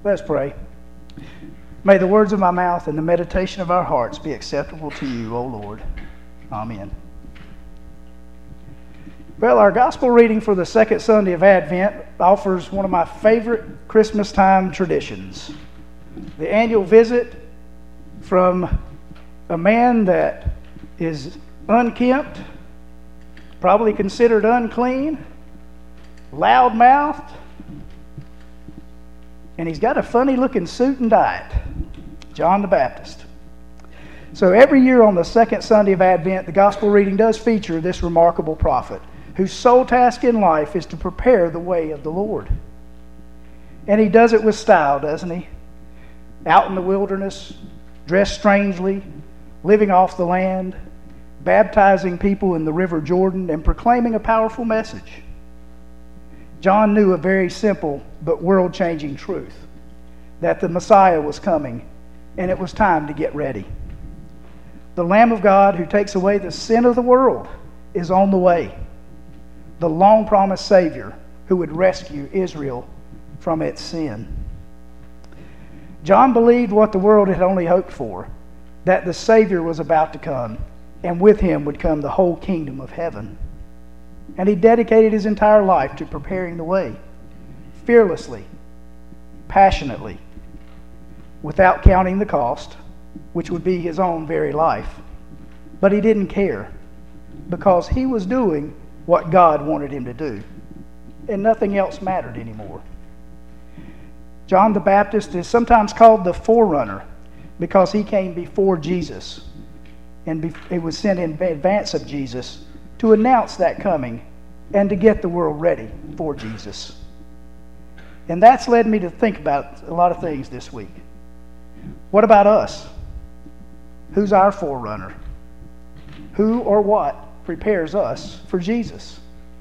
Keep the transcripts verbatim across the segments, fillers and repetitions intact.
Let's pray. May the words of my mouth and the meditation of our hearts be acceptable to you, O Lord. Amen. Well, our gospel reading for the second Sunday of Advent offers one of my favorite Christmas time traditions. The annual visit from a man that is unkempt, probably considered unclean, loud-mouthed, and he's got a funny-looking suit and diet, John the Baptist. So every year on the second Sunday of Advent, the gospel reading does feature this remarkable prophet, whose sole task in life is to prepare the way of the Lord. And he does it with style, doesn't he? Out in the wilderness, dressed strangely, living off the land, baptizing people in the river Jordan, and proclaiming a powerful message. John knew a very simple but world-changing truth, that the Messiah was coming, and it was time to get ready. The Lamb of God who takes away the sin of the world is on the way. The long-promised Savior who would rescue Israel from its sin. John believed what the world had only hoped for, that the Savior was about to come, and with him would come the whole kingdom of heaven. And he dedicated his entire life to preparing the way, fearlessly, passionately, without counting the cost, which would be his own very life. But he didn't care, because he was doing what God wanted him to do, and nothing else mattered anymore. John the Baptist is sometimes called the forerunner because he came before Jesus, and he was sent in advance of Jesus to announce that coming and to get the world ready for Jesus. And that's led me to think about a lot of things this week. What about us? Who's our forerunner? Who or what prepares us for Jesus?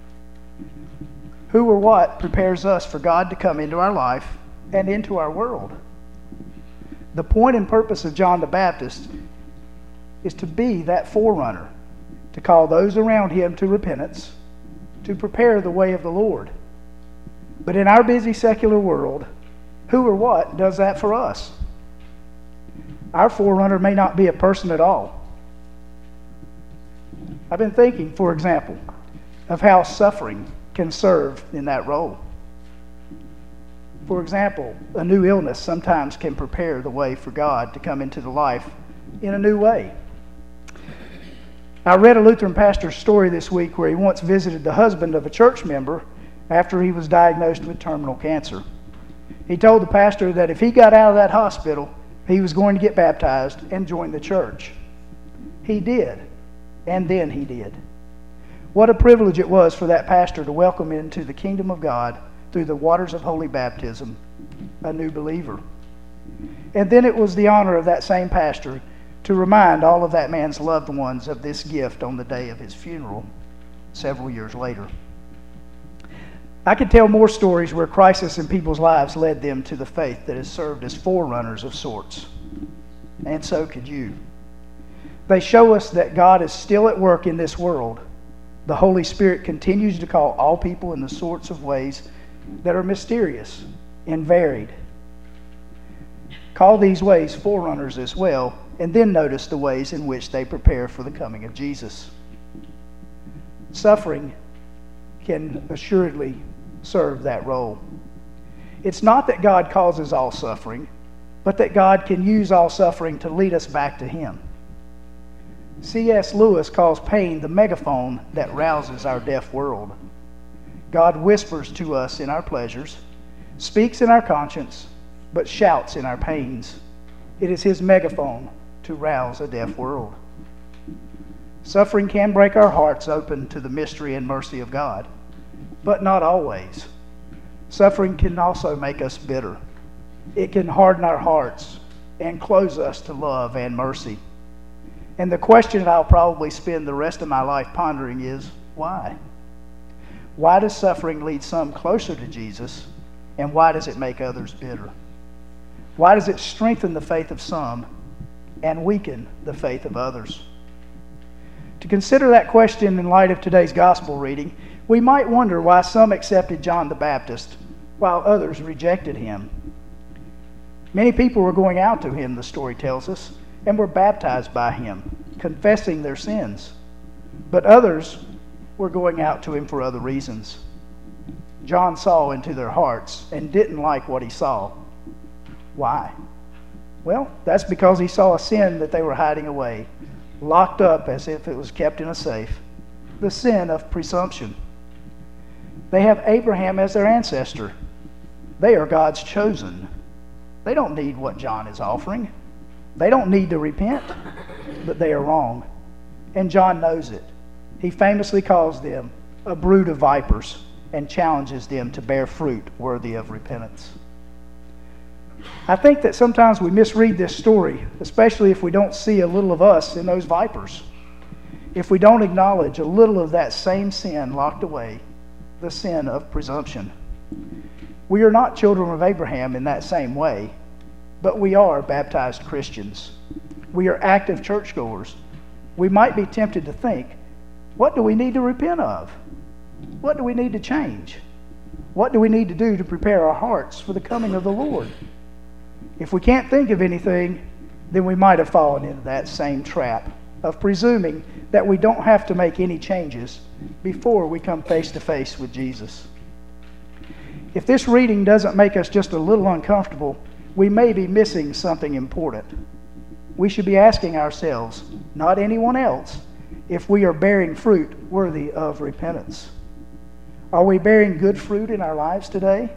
Who or what prepares us for God to come into our life and into our world? The point and purpose of John the Baptist is to be that forerunner, to call those around him to repentance, to prepare the way of the Lord. But in our busy secular world, who or what does that for us? Our forerunner may not be a person at all. I've been thinking, for example, of how suffering can serve in that role. For example, a new illness sometimes can prepare the way for God to come into the life in a new way. I read a Lutheran pastor's story this week where he once visited the husband of a church member after he was diagnosed with terminal cancer. He told the pastor that if he got out of that hospital, he was going to get baptized and join the church. He did, and then he did. What a privilege it was for that pastor to welcome into the kingdom of God through the waters of holy baptism a new believer. And then it was the honor of that same pastor to remind all of that man's loved ones of this gift on the day of his funeral several years later. I could tell more stories where crisis in people's lives led them to the faith that has served as forerunners of sorts. And so could you. They show us that God is still at work in this world. The Holy Spirit continues to call all people in the sorts of ways that are mysterious and varied. Call these ways forerunners as well, and then notice the ways in which they prepare for the coming of Jesus. Suffering can assuredly serve that role. It's not that God causes all suffering, but that God can use all suffering to lead us back to Him. C S Lewis calls pain the megaphone that rouses our deaf world. God whispers to us in our pleasures, speaks in our conscience, but shouts in our pains. It is His megaphone to rouse a deaf world. Suffering can break our hearts open to the mystery and mercy of God, but not always. Suffering can also make us bitter. It can harden our hearts and close us to love and mercy. And the question I'll probably spend the rest of my life pondering is, why? Why does suffering lead some closer to Jesus, and why does it make others bitter? Why does it strengthen the faith of some and weaken the faith of others? To consider that question in light of today's gospel reading, we might wonder why some accepted John the Baptist while others rejected him. Many people were going out to him, the story tells us, and were baptized by him, confessing their sins. But others were going out to him for other reasons. John saw into their hearts and didn't like what he saw. Why? Well, that's because he saw a sin that they were hiding away, locked up as if it was kept in a safe. The sin of presumption. They have Abraham as their ancestor. They are God's chosen. They don't need what John is offering. They don't need to repent, but they are wrong. And John knows it. He famously calls them a brood of vipers and challenges them to bear fruit worthy of repentance. I think that sometimes we misread this story, especially if we don't see a little of us in those vipers. If we don't acknowledge a little of that same sin locked away, the sin of presumption. We are not children of Abraham in that same way, but we are baptized Christians. We are active churchgoers. We might be tempted to think, what do we need to repent of? What do we need to change? What do we need to do to prepare our hearts for the coming of the Lord? If we can't think of anything, then we might have fallen into that same trap of presuming that we don't have to make any changes before we come face to face with Jesus. If this reading doesn't make us just a little uncomfortable, we may be missing something important. We should be asking ourselves, not anyone else, if we are bearing fruit worthy of repentance. Are we bearing good fruit in our lives today?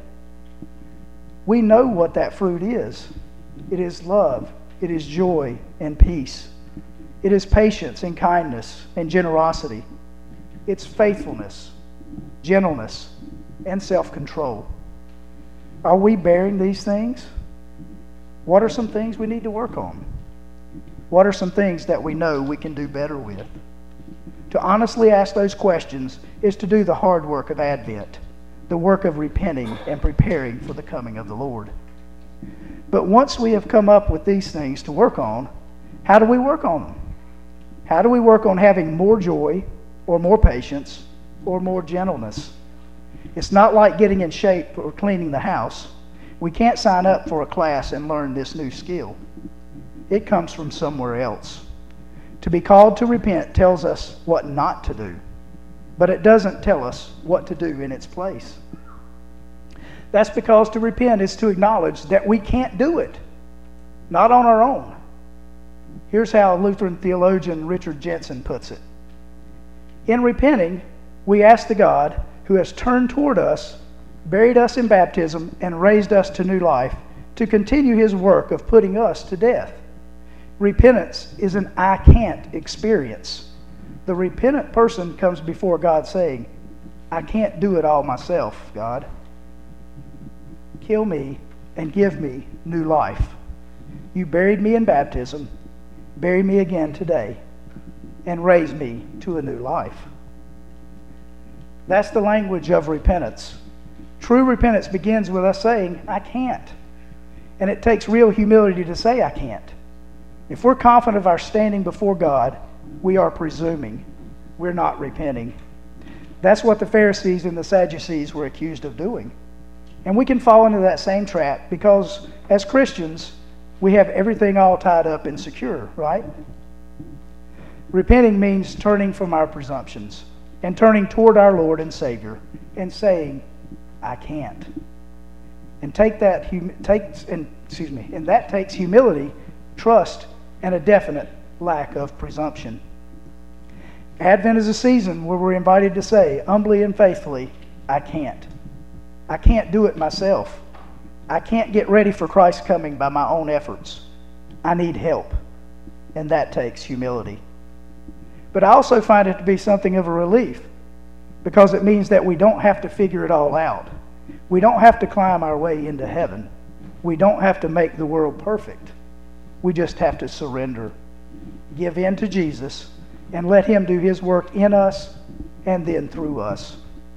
We know what that fruit is. It is love, it is joy and peace. It is patience and kindness and generosity. It's faithfulness, gentleness, and self-control. Are we bearing these things? What are some things we need to work on? What are some things that we know we can do better with? To honestly ask those questions is to do the hard work of Advent, the work of repenting and preparing for the coming of the Lord. But once we have come up with these things to work on, how do we work on them? How do we work on having more joy or more patience or more gentleness? It's not like getting in shape or cleaning the house. We can't sign up for a class and learn this new skill. It comes from somewhere else. To be called to repent tells us what not to do, but it doesn't tell us what to do in its place. That's because to repent is to acknowledge that we can't do it, not on our own. Here's how Lutheran theologian Richard Jensen puts it. In repenting, we ask the God who has turned toward us, buried us in baptism, and raised us to new life to continue his work of putting us to death. Repentance is an I can't experience. The repentant person comes before God saying, I can't do it all myself, God. Kill me and give me new life. You buried me in baptism, bury me again today, and raise me to a new life. That's the language of repentance. True repentance begins with us saying, I can't. And it takes real humility to say, I can't. If we're confident of our standing before God, we are presuming. We're not repenting. That's what the Pharisees and the Sadducees were accused of doing. And we can fall into that same trap because as Christians, we have everything all tied up and secure, right? Repenting means turning from our presumptions and turning toward our Lord and Savior and saying, I can't. And take that hum- takes and excuse me, and that takes humility, trust, and a definite lack of presumption. Advent is a season where we're invited to say humbly and faithfully, I can't. I can't do it myself. I can't get ready for Christ's coming by my own efforts. I need help. And that takes humility. But I also find it to be something of a relief because it means that we don't have to figure it all out. We don't have to climb our way into heaven. We don't have to make the world perfect. We just have to surrender, give in to Jesus, and let him do his work in us and then through us.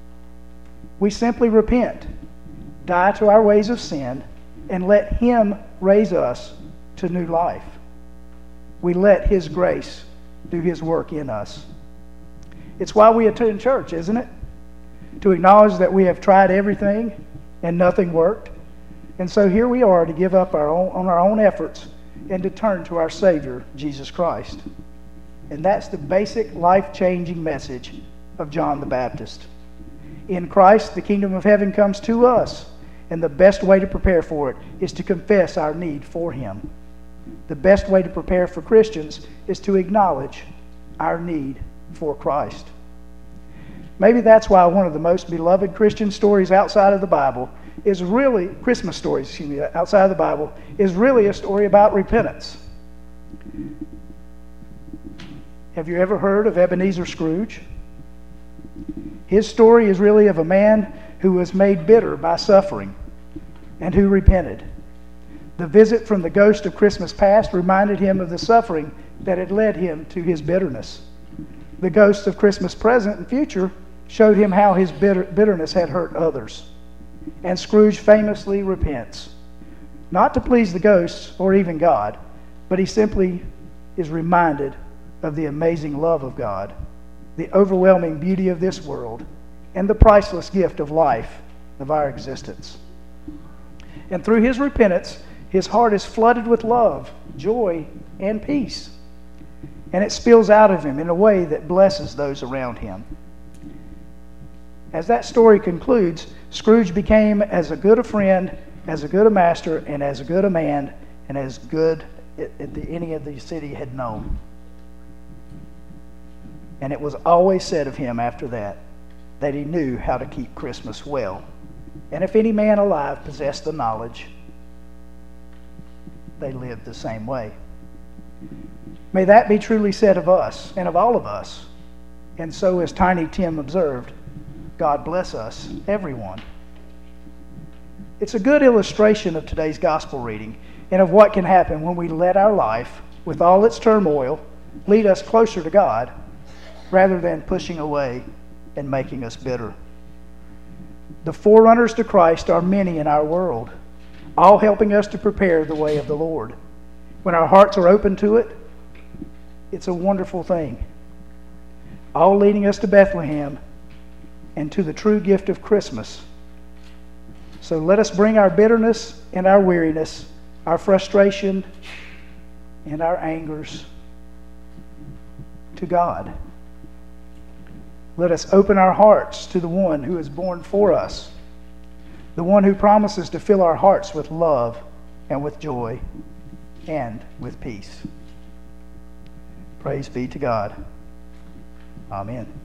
We simply repent, die to our ways of sin, and let him raise us to new life. We let his grace do his work in us. It's why we attend church, isn't it? To acknowledge that we have tried everything and nothing worked. And so here we are to give up our own, on our own efforts and to turn to our Savior, Jesus Christ. And that's the basic life-changing message of John the Baptist. In Christ, the kingdom of heaven comes to us, and the best way to prepare for it is to confess our need for Him. The best way to prepare for Christians is to acknowledge our need for Christ. Maybe that's why one of the most beloved Christian stories outside of the Bible is really, Christmas stories, excuse me, outside of the Bible, is really a story about repentance. Have you ever heard of Ebenezer Scrooge? His story is really of a man who was made bitter by suffering and who repented. The visit from the ghost of Christmas past reminded him of the suffering that had led him to his bitterness. The ghost of Christmas present and future showed him how his bitter, bitterness had hurt others. And Scrooge famously repents, not to please the ghosts or even God, but he simply is reminded of the amazing love of God, the overwhelming beauty of this world, and the priceless gift of life, of our existence. And through his repentance, his heart is flooded with love, joy, and peace. And it spills out of him in a way that blesses those around him. As that story concludes, Scrooge became as a good a friend, as a good a master, and as good a man, and as good as any of the city had known. And it was always said of him after that, that he knew how to keep Christmas well. And if any man alive possessed the knowledge, they lived the same way. May that be truly said of us and of all of us. And so, as Tiny Tim observed, God bless us, everyone. It's a good illustration of today's gospel reading and of what can happen when we let our life, with all its turmoil, lead us closer to God rather than pushing away and making us bitter. The forerunners to Christ are many in our world, all helping us to prepare the way of the Lord. When our hearts are open to it, it's a wonderful thing, all leading us to Bethlehem and to the true gift of Christmas. So let us bring our bitterness and our weariness, our frustration and our angers to God. Let us open our hearts to the one who is born for us, the one who promises to fill our hearts with love and with joy and with peace. Praise be to God. Amen.